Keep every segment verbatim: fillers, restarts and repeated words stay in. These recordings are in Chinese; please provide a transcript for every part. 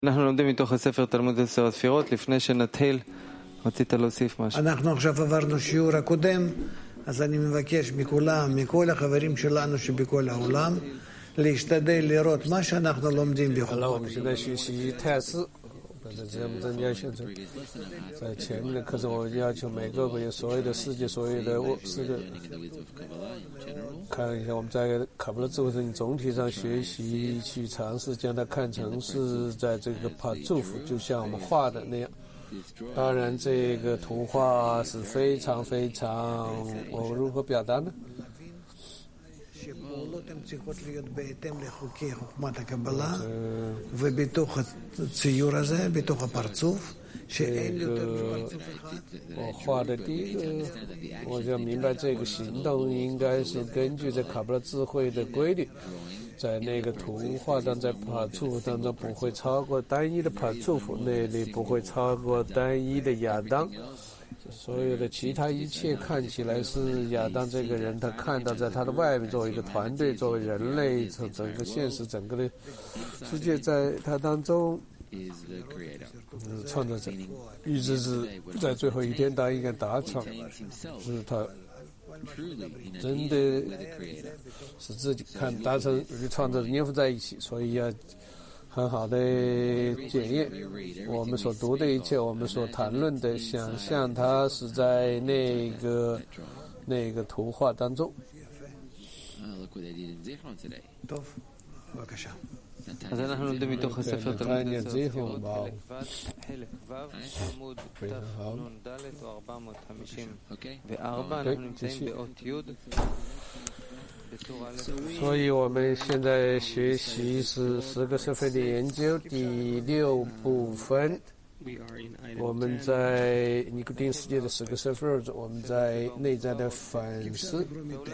אנחנו לומדים מתוך הספר תלמוד עשר הספירות. לפני שנתחיל, רצית להוסיף משהו? אנחנו עכשיו עברנו שיעור הקודם, אז אני מבקש מכולם, מכל החברים שלנו שבכל העולם, להשתדל לראות מה שאנחנו לומדים בחוכמה. 在这样增加现在，在前面的课程，我要求每个朋友所有的世界所有的四个，看一下我们在卡布勒智慧森林总体上学习，去尝试将它看成是在这个帕祝福，就像我们画的那样。当然，这个图画是非常非常，我如何表达呢？ שפעולות הן צריכות להיות בהתאם לחוקי חוכמת הקבלה ובתוך הציור הזה, בתוך הפרצוף, שאין יותר מפרצוף אחד. 我画的第一个，我就明白这个行动应该是根据这卡布拉智慧的规律，在那个图画当在帕处当中不会超过单一的帕处，那里不会超过单一的亚当。 所有的其他一切看起来是亚当这个人，他看到在他的外面作为一个团队，作为人类，从整个现实、整个的世界，在他当中，嗯，创造者，一直是在最后一天他应该达成，是他真的是自己看达成与创造者粘附在一起，所以要 很好的检验我们所读的一切，我们所谈论的，想象它是在那个那个图画当中。 אז אנחנו לומדים מתוך הספר תלמוד עשר הספירות, חלק ו', עמוד תנ"ד או ארבע מאות חמישים וארבע, אנחנו נמצאים באות י'. 所以我们现在学习是十个社会的研究第六部分。我们在尼古丁世界的十个社会，我们在内在的反思。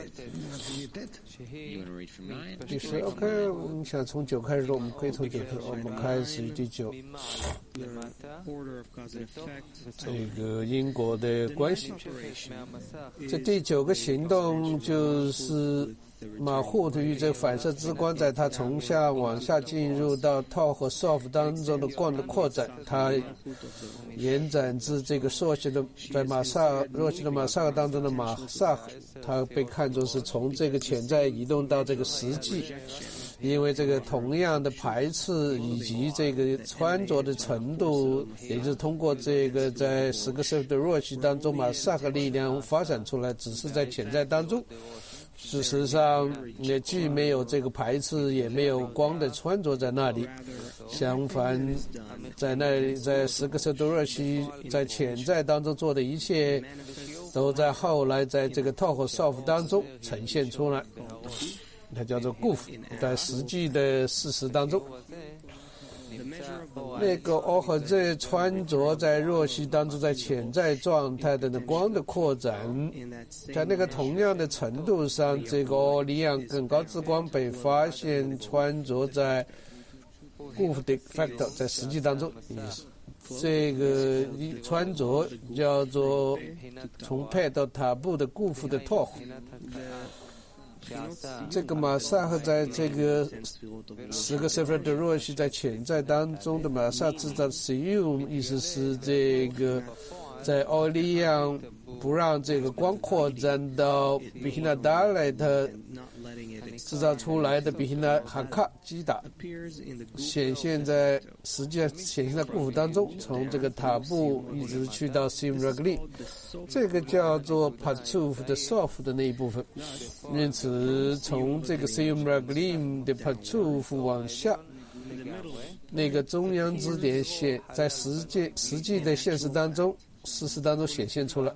第十 ，OK， 我们想从九开始，我们可以从九开始，我们开始于第九。这个因果的关系，这第九个行动就是 马虎对于这反射之光，在它从下往下进入到套和 soft 当中的光的扩展，它延展至这个硕西的在马萨弱西的马萨当中的马萨，它被看作是从这个潜在移动到这个实际，因为这个同样的排斥以及这个穿着的程度，也就是通过这个在十个 soft 的弱西当中马萨和力量发展出来，只是在潜在当中。 事实上，也既没有这个排斥，也没有光的穿着在那里。相反，在那里，在十个色多热西在潜在当中做的一切，都在后来在这个套和少妇当中呈现出来。它叫做固服，在实际的事实当中。 那个欧和这穿着在若西当中，在潜在状态的光的扩展，在那个同样的程度上，这个欧利亚更高之光被发现穿着在固服的 factor 在实际当中，这个穿着叫做从派到塔布的固服的拓。 这个马萨和在这个十个 sefer 的若西在潜在当中的马萨制造 siyum， 意思是这个在奥利亚不让这个光扩展到比希纳达来，它制造出来的比希纳哈卡基达显现在实际上显现在固服当中，从这个塔布一直去到 sim ragli， 这个叫做 patuf 的 soft 的那一部分。因此，从这个 sim ragli 的 patuf 往下，那个中央支点显在实际实际的现实当中、事实当中显现出来。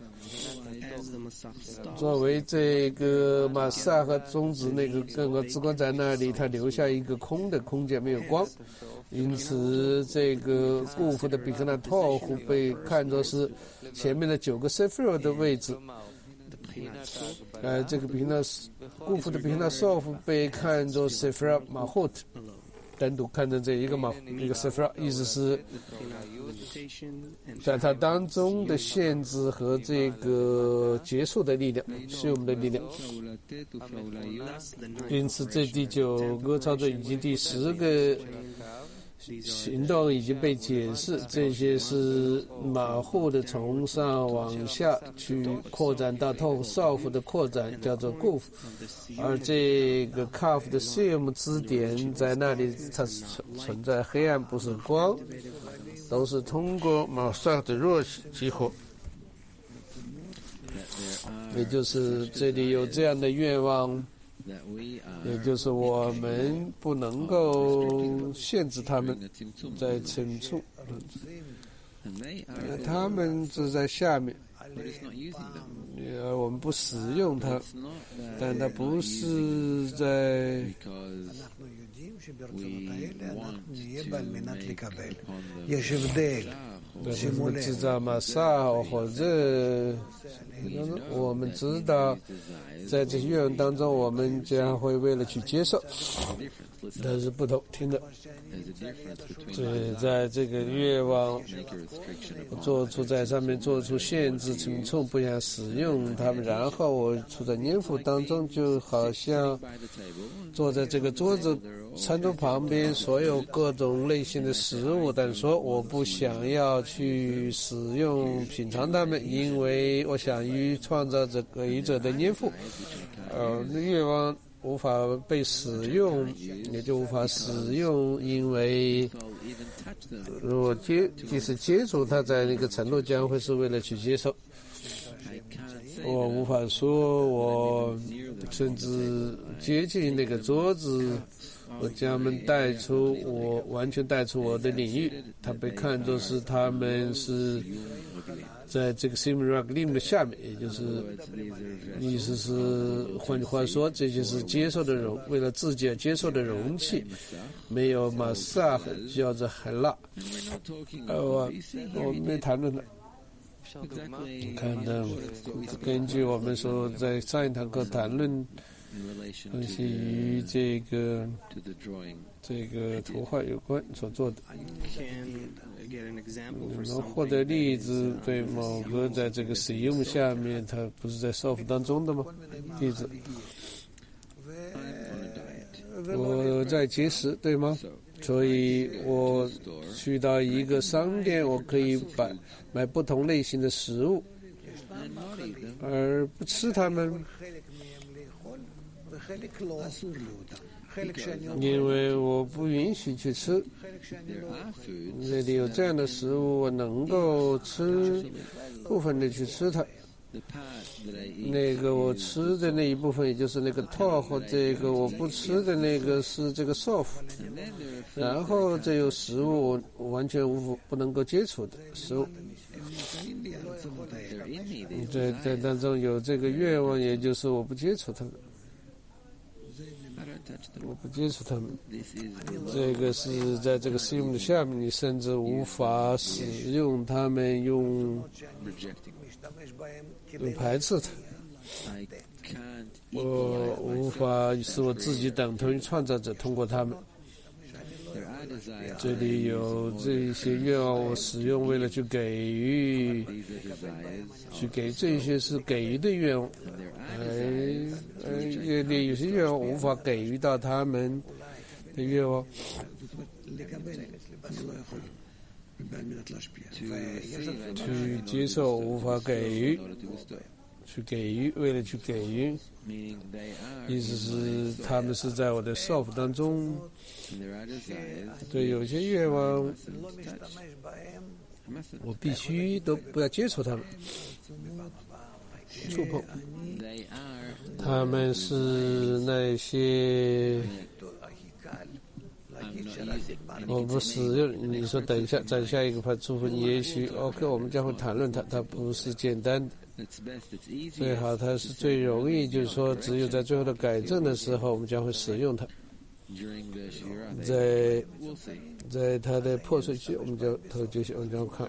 作为这个马萨和中指那个更高之光在那里，它留下一个空的空间，没有光，因此这个固服的比克纳托湖被看作是前面的九个 sefer 的位置。呃，这个比克纳固服的比克纳索夫被看作 sefer 马霍特，单独看成这一个马一个 sefer， 意思是 在它当中的限制和这个结束的力量，是我们的力量。因此，这第九个操作以及第十个行动已经被解释，这些是马户的从上往下去扩展到透 sof 的扩展，叫做 guf， 而这个 kaf 的 sim 支点在那里，它是存在黑暗，不是光，都是通过马萨的弱激活。也就是这里有这样的愿望，也就是我们不能够限制他们在深处，他们是在下面，我们不使用它，但它不是在我们制造马萨，或者我们知道在这些愿望当中，我们将会为了去接受，但是不同听的。对，在这个愿望做出在上面做出限制，从从不想使用它们，然后我处在念佛当中，就好像坐在这个桌子餐桌旁边，所有各种类型的食物，但说我不想要去使用品尝它们，因为我想与创造者给者的念佛，呃，愿望无法被使用，也就无法使用，因为如果接即使接触它，在那个程度将会是为了去接受。我无法说我甚至接近那个桌子，我将他们带出我完全带出我的领域，他被看作是他们是在这个 Simraglim 的下面，也就是意思是换句话说，这就是接受的容，为了自己接受的容器，没有马萨叫做海拉。呃，我我没谈论的。你看到，根据我们说在上一堂课谈论关系与这个这个图画有关所做的，能获得例子对某个在这个使用下面，它不是在sof当中的吗？例子，我在节食，对吗？所以我去到一个商店，我可以买买不同类型的食物，而不吃它们，因为我不允许去吃。这里有这样的食物，我能够吃部分的去吃它。那个我吃的那一部分，也就是那个 to 或这个我不吃的那个是这个 sof， 然后这有食物我完全无不能够接触的食物。在在当中有这个愿望，也就是我不接触它们，我不接触它们。这个是在这个 sim 的下面，你甚至无法使用它们，用用排斥它。我无法使我自己等同于创造者，通过它们。这里有这些愿望，我使用为了去给予，去给这些是给予的愿望。而而有有些愿望无法给予到他们的愿望。去接受无法给予，去给予为了去给予，意思是他们是在我的 sof 当中。对，有些愿望我必须都不要接触他们，触碰。他们是那些我不使用。你说等一下，再下一个派祝福你，也许 OK， 我们将会谈论它，它不是简单的。最好它是最容易，就是说只有在最后的改正的时候，我们将会使用它。在在它的破碎期，我们就它就我们将看。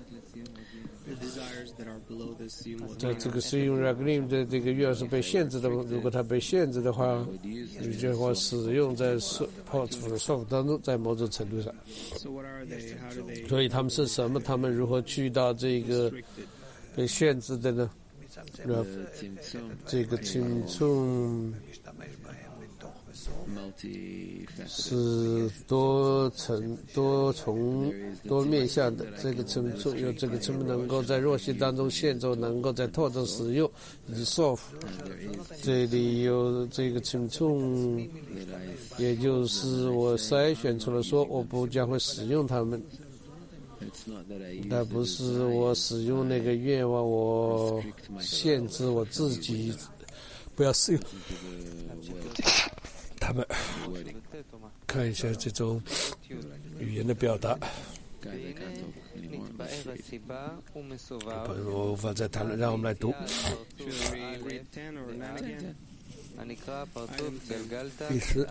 在这个使用 Raglim 的这个愿是被限制的，如果它被限制的话，你就会使用在破除的 sof 当中，在某种程度上。所以他们是什么？他们如何去到这个被限制的呢？这个轻重是多层、多重、多面向的。这个层数有这个层面能够在弱系当中现做，能够在拓中使用，以及 soft。这里有这个层数，也就是我筛选出来说，我不将会使用它们。那不是我使用那个愿望，我限制我自己不要使用他们。看一下这种语言的表达，我无法再谈论，让我们来读。第四，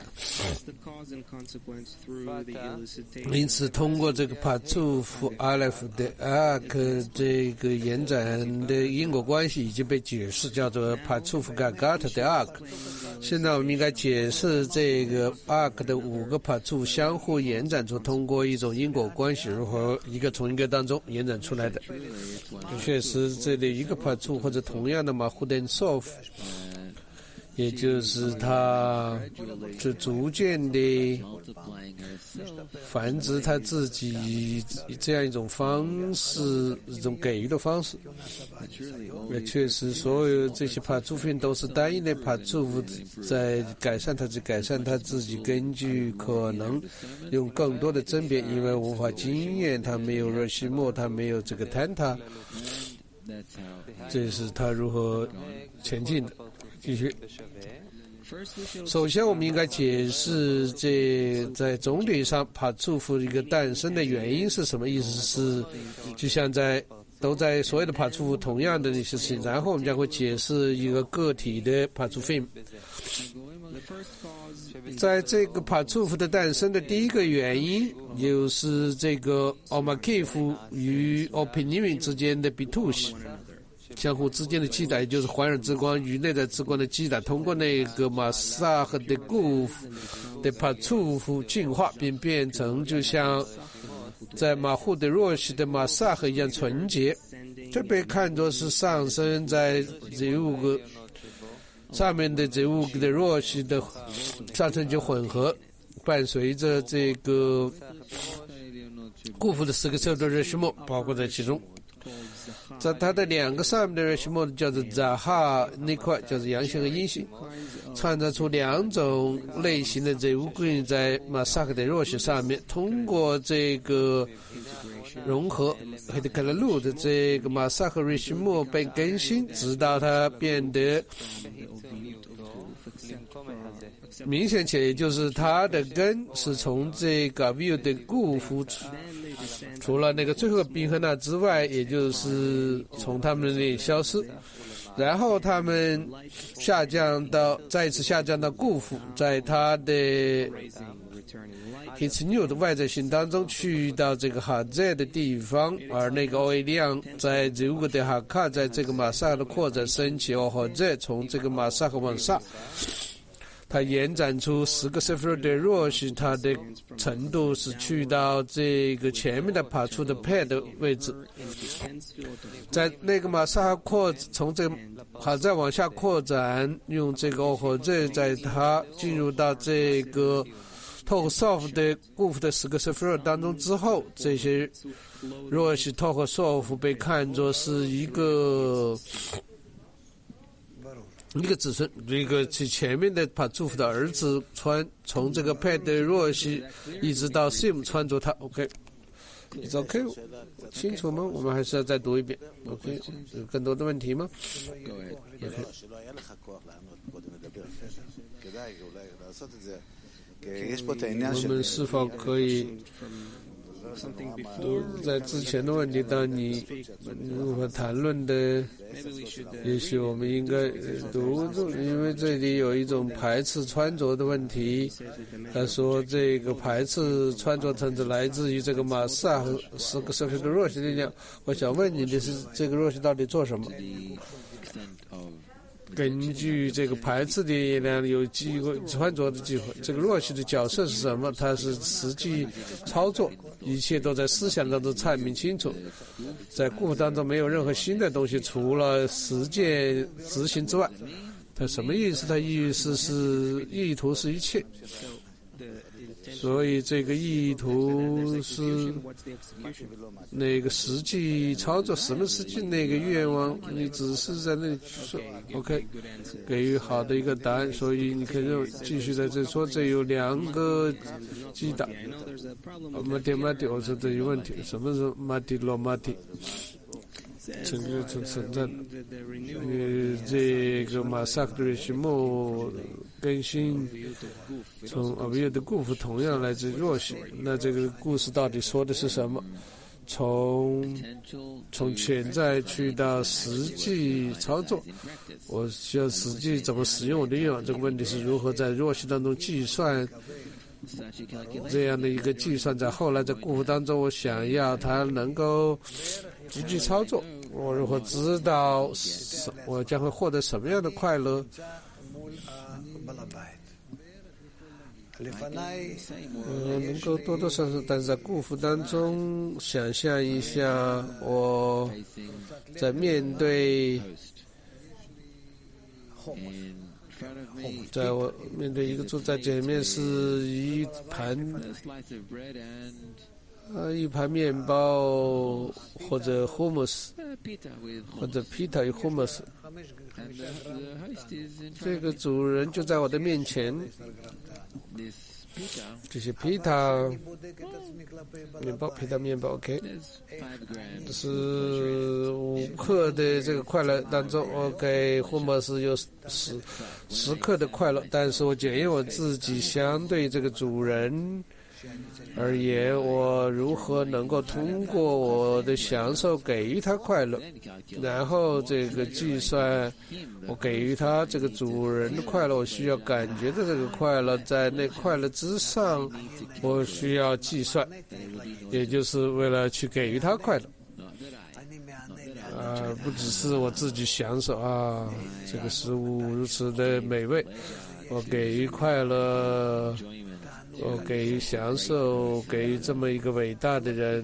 因此通过这个帕楚夫阿莱夫的阿克这个延展的因果关系已经被解释，叫做帕楚夫嘎嘎特的阿克。现在我们应该解释这个阿克的五个帕楚相互延展出通过一种因果关系如何一个从一个当中延展出来的。确实，这里一个帕楚或者同样的马胡登索夫。也就是它是逐渐的繁殖它自己这样一种方式，一种给予的方式。也确实，所有这些帕楚分都是单一的帕楚在改善它，改善它自己，根据可能用更多的甄别，因为无法经验，它没有热西莫，它没有这个坍塌，这是它如何前进的。继续。首先，我们应该解释这在总体上帕楚夫一个诞生的原因是什么意思？是就像在都在所有的帕楚夫同样的那些事情，然后我们将会解释一个个体的帕楚夫。在这个帕楚夫的诞生的第一个原因，就是这个奥马基夫与奥皮尼云之间的比图西。相互之间的击打，也就是环绕之光与内在之光的击打，通过那个马萨和的固的帕楚夫进化，并变成就像在马户的若西的马萨和一样纯洁。这被看作是上升在这五个上面的这五个的若西的上升及混合，伴随着这个固夫的四个受的热西莫包括在其中。在它的两个上面的热西莫叫做扎哈那块叫做阳性和阴性，创造出两种类型的这乌龟在马萨克的若西上面，通过这个融合黑的克拉路的这个马萨克热西莫被更新，直到它变得明显起来，也就是它的根是从这个 view 的固服除了那个最后冰和那之外，也就是从他们那里消失，然后他们下降到再一次下降到固服，在它的 hits new 的外在性当中去到这个哈在的地方，而那个欧伊量在这五个的哈卡在这个马萨的扩展升起哦哈在从这个马萨和往上。它延展出十个 sefer 的若是它的程度是去到这个前面的爬出的 pad 的位置，在那个马萨扩从这个还在往下扩展，用这个或者在它进入到这个透 soft 的固服的十个 sefer 当中之后，这些若是透和 soft 被看作是一个。一个子孙，一个其前面的帕楚夫的儿子穿从这个佩德若西一直到 sim 穿着它 ，OK，It's OK， 清楚吗？我们还是要再读一遍 ，OK， 有更多的问题吗 ？OK。我们是否可以在之前的问题当你如何谈论的，也许我们应该读，因为这里有一种排斥穿着的问题。他说这个排斥穿着层次来自于这个马萨和十个社会的弱势力量。我想问你的是，这个弱势到底做什么？根据这个排斥的力量有机会穿着的机会，这个弱势的角色是什么？它是实际操作，一切都在思想当中阐明清楚，在固当中没有任何新的东西，除了实践执行之外， 它什么意思？它意思是意图是一切。所以这个意图是那个实际操作，什么实际那个愿望，你只是在那里说 OK， 给予好的一个答案。所以你可以继续在这说，这有两个击打。马蒂马蒂，我说这有问题，什么是马蒂罗马蒂？整个存存在，呃，这个马萨克的序幕更新，从阿维约的故事同样来自若西。那这个故事到底说的是什么？从从潜在去到实际操作，我需要实际怎么使用我的愿望？这个问题是如何在若西当中计算？这样的一个计算，在后来在故事当中，我想要它能够实际操作。我如何知道我将会获得什么样的快乐？呃，能够多多少少，但是在故事当中，想象一下，我在面对。在我面对一个桌，在前面是一盘，呃，一盘面包或者 hummus， 或者 pita 与 hummus。这个主人就在我的面前。这些 pita 面包 ，pita 面包 ，OK， 这是五克的这个快乐当中，我给 hummus 有十十克的快乐，但是我检验我自己相对这个主人而言，我如何能够通过我的享受给予他快乐，然后这个计算我给予他这个主人的快乐，我需要感觉的这个快乐，在那快乐之上，我需要计算，也就是为了去给予他快乐。啊、呃，不只是我自己享受啊，这个食物如此的美味，我给予快乐。我给予享受，给予这么一个伟大的人，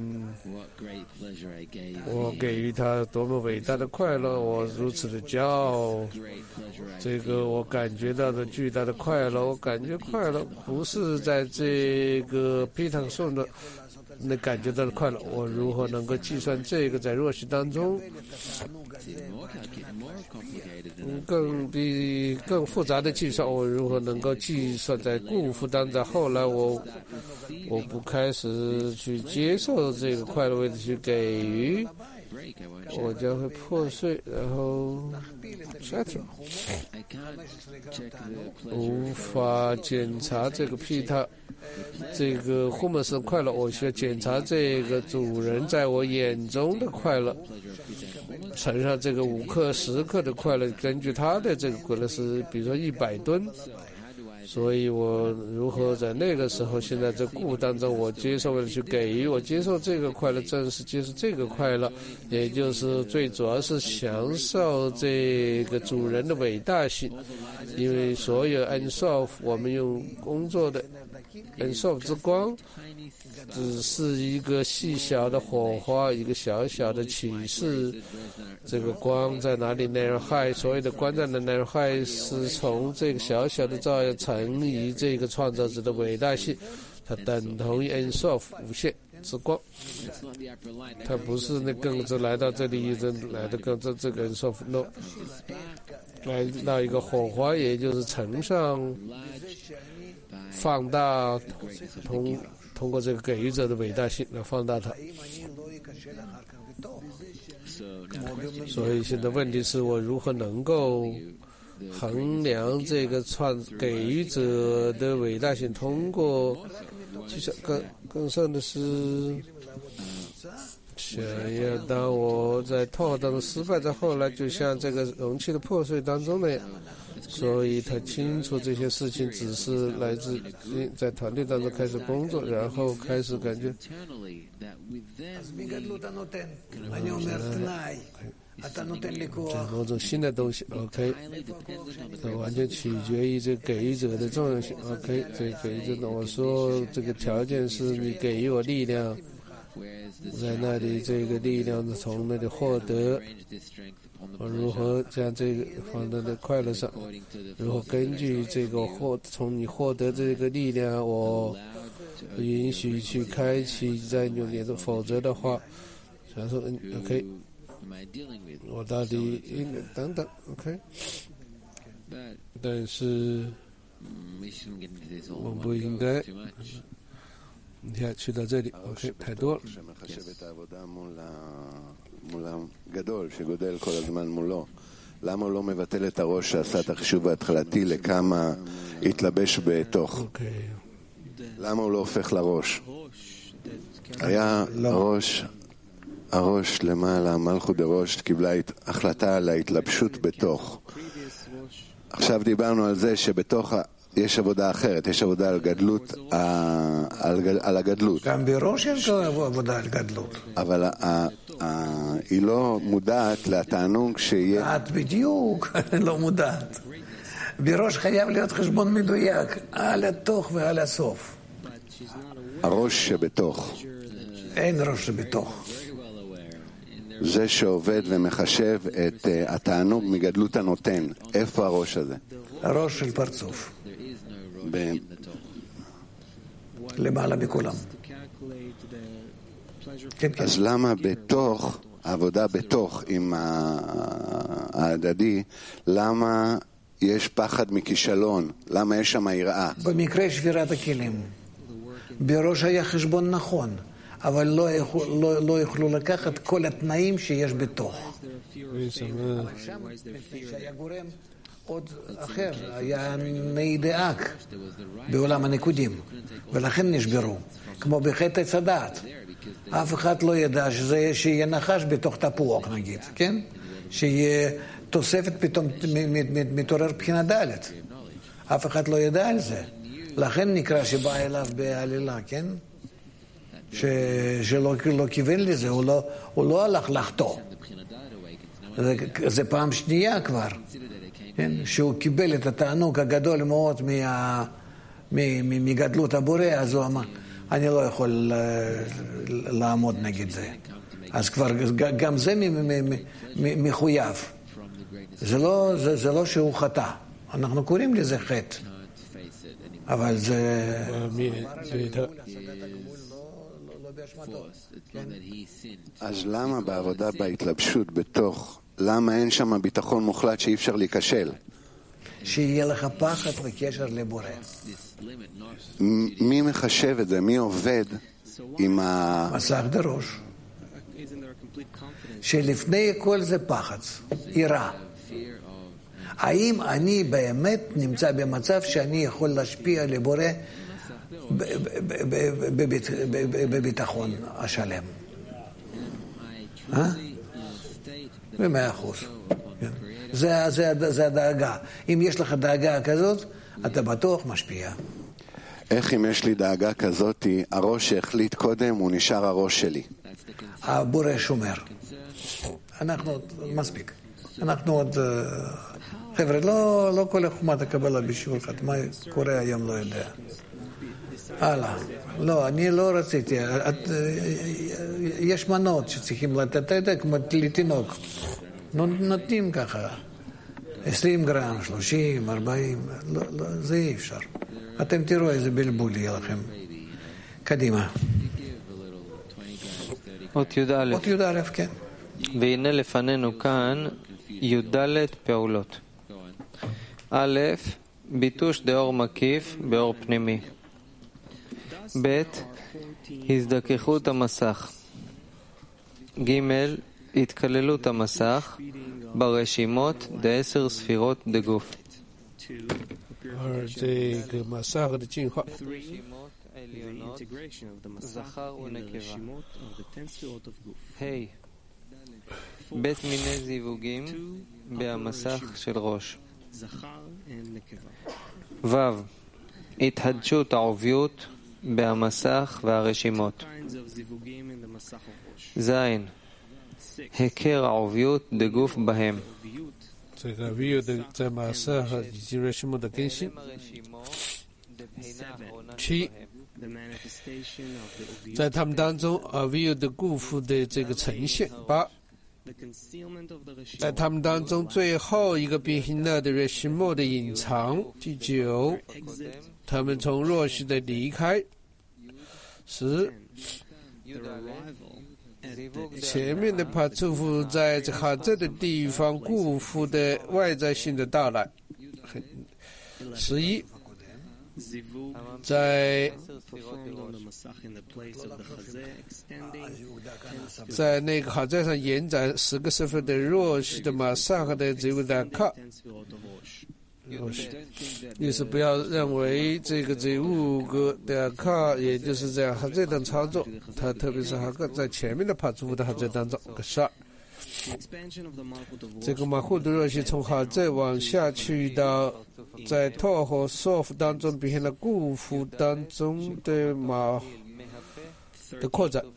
我给予他多么伟大的快乐，我如此的骄傲。这个我感觉到的巨大的快乐，我感觉快乐不是在这个皮糖送的那感觉到的快乐，我如何能够计算这个在若西当中？嗯，更比更复杂的计算，我如何能够计算在故事当中？后来我我不开始去接受这个快乐，为了去给予，我将会破碎，然后 shatter， 无法检查这个皮塔，这个 hummus 的快乐，我需要检查这个主人在我眼中的快乐。乘上这个五克、十克的快乐，根据他的这个快乐是，比如说一百吨，所以我如何在那个时候，现在这故事当中，我接受为了去给予，我接受这个快乐，正是接受这个快乐，也就是最主要是享受这个主人的伟大性，因为所有 Ensof 我们用工作的 Ensof 之光。只是一个细小的火花，一个小小的启示。这个光在哪里？内容害，所有的光在的内容害是从这个小小的照耀乘以这个创造者的伟大性，它等同于 Ensof 无限之光。它不是那更子来到这里，一直来的更这这个 Ensof no， 来到一个火花，也就是乘上放大同。通过这个给予者的伟大性来放大它，所以现在问题是我如何能够衡量这个创给予者的伟大性？通过，其实更更甚的是，想要当我在套当中失败，在后来就像这个容器的破碎当中那样。所以他清楚这些事情只是来自在团队当中开始工作，然后开始感觉。这某种新的东西 ，OK， 这完全取决于这给予者的重要性 ，OK， 这给予者的，我说这个条件是你给予我力量， 在那里这个力量从那里获得，如何将这个放在那快乐上，如何根据这个获从你获得这个力量，我允许去开启在扭捏的，否则的话想说嗯 OK 我到底应该等等 OK 但是我不应该你看去到这里 OK 太多了 למה הוא לא מבטל את הראש שעשה את החישוב ההתחלתי לכמה התלבש בתוך? למה הוא לא הופך לראש? היה הראש, הראש למעלה, מלכות הראש קיבלה החלטה על ההתלבשות בתוך. עכשיו דיברנו על זה שבתוך יש עבודה אחרת, יש עבודה על גדלות, על, על הגדלות. גם בראש יש עבודה על גדלות. אבל ה, ה, היא לא מודעת לתענוג שיהיה... את בדיוק, לא מודעת. בראש חייב להיות חשבון מדויק, על התוך ועל הסוף. הראש שבתוך. אין ראש שבתוך. זה שעובד ומחשב את uh, התענוג מגדלות הנותן. איפה הראש הזה? הראש של פרצוף. ב... למעלה מכולם. כן, כן. אז למה בתוך, העבודה בתוך עם ההדדי, למה יש פחד מכישלון? למה יש שם יראה? במקרה שבירת הכלים. בראש היה חשבון נכון. אבל לא, יכול, לא, לא יוכלו לקחת כל התנאים שיש בתוך. שהיה גורם עוד אחר, היה נהידאק בעולם הנקודים, ולכן נשברו, כמו בחטא עץ הדעת. אף אחד לא ידע שזה, שיהיה נחש בתוך תפוח נגיד, כן? שיהיה תוספת פתאום מתעורר בחינה ד'. אף אחד לא ידע על זה. לכן נקרא שבא אליו בעלילה, כן? ש... שלא לא כיוון לזה, הוא לא, הוא לא הלך לחטוא. זה, זה פעם שנייה כבר, כן? שהוא קיבל את התענוג הגדול מאוד מה, מגדלות הבורא, אז הוא אמר, אני לא יכול לעמוד נגד זה. אז כבר גם זה מחויב. זה לא, זה, זה לא שהוא חטא. אנחנו קוראים לזה חטא. אבל זה... אז למה בעבודה בהתלבשות בתוך, למה אין שם ביטחון מוחלט שאי אפשר להיכשל? שיהיה לך פחד וקשר לבורא. מי מחשב את זה? מי עובד עם ה... מסך דרוש. שלפני כל זה פחד, יראה. האם אני באמת נמצא במצב שאני יכול להשפיע לבורא בביטחון השלם? במאה אחוז. זה הדאגה. אם יש לך דאגה כזאת, אתה בטוח משפיע. איך אם יש לי דאגה כזאת, הראש שהחליט קודם הוא נשאר הראש שלי? הבורא שומר. אנחנו, מספיק. אנחנו עוד... חבר'ה, לא, לא כל החומת הקבלה בשיעור אחד. מה קורה היום לא יודע. הלאה. לא, אני לא רציתי. את, יש מנות שצריכים לתת, אתה יודע, כמו לתינוק. נותנים ככה. עשרים גרם, שלושים, ארבעים. לא, לא, זה אי אפשר. אתם תראו איזה בלבול יהיה לכם. קדימה. אות י"א. אות י"א, כן. והנה לפנינו כאן י"ד פעולות. א', ביטוש דאור מקיף באור פנימי. ב', הזדככות המסך. ג', התכללות המסך ברשימות דעשר ספירות דגוף. 而这个马萨赫的进化 רשימות עליונות, זכר ונקבה. ה', בית מיני זיווגים במסך של ראש. ו', התחדשות העוביות במסך והרשימות. ז', הכר העוביות דגוף בהם. 这个 view 的在马萨和以及 reshimo 的更新。七在他们当中，阿维的故父的这个呈现。八，在他们当中最后一个变形了的瑞西莫的隐藏。第九，他们从若西的离开。十，前面的帕楚夫在哈这的地方故父的外在性的到来。十一，在在那个哈在上延展十个身份的若西的马萨和的这个的卡。意思不要认为这个这五个的卡，也就是这样哈这等操作，它特别是哈个在前面的帕楚夫的哈这当中个十二。这个马户的若西从哈这往下去到在拓和索夫当中表现了故父当中的马的扩展。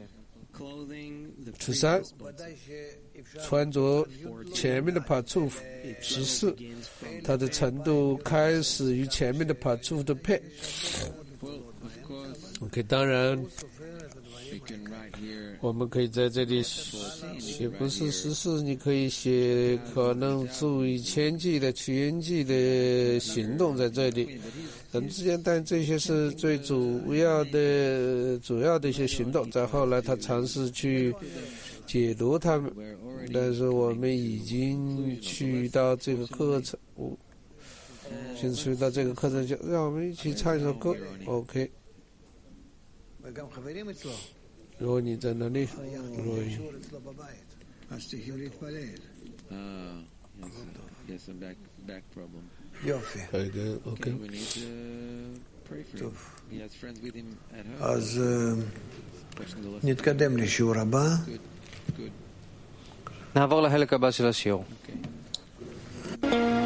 十三，穿着前面的帕楚夫。十四，它的程度开始与前面的帕楚夫的配。OK， 当然我们可以在这里写不是十四，你可以写可能注意前记的曲延记的行动在这里。人之间，但这些是最主要的主要的一些行动。在后来，他尝试去解读他们，但是我们已经去到这个课程，先去到这个课程，就让我们一起唱一首歌。OK。如果你在哪里？如果你 Ah, yes, yes, a back back problem. יופי. רגע, אוקיי. Okay, we need to pray for him. He has friends with him at home. אז Watching the lesson. נתקדם לשיעור הבא. Good, good. נעבור לחלק הבא של השיעור. Okay.